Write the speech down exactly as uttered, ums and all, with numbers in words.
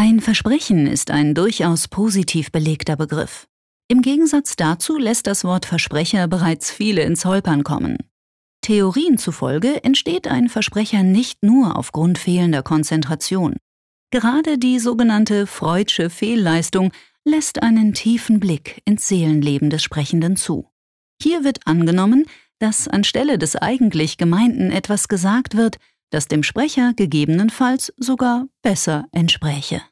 Ein Versprechen ist ein durchaus positiv belegter Begriff. Im Gegensatz dazu lässt das Wort Versprecher bereits viele ins Holpern kommen. Theorien zufolge entsteht ein Versprecher nicht nur aufgrund fehlender Konzentration. Gerade die sogenannte Freudsche Fehlleistung lässt einen tiefen Blick ins Seelenleben des Sprechenden zu. Hier wird angenommen, dass anstelle des eigentlich Gemeinten etwas gesagt wird, das dem Sprecher gegebenenfalls sogar besser entspräche.